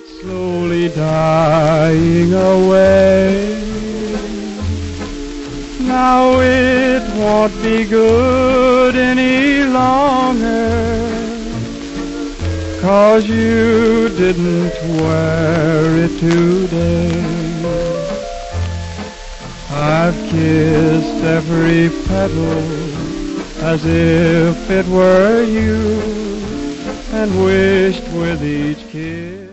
It's slowly dying away. Now it won't be good any longer, 'cause you didn't wear it today. I've kissed every petal as if it were you, and wished with each kiss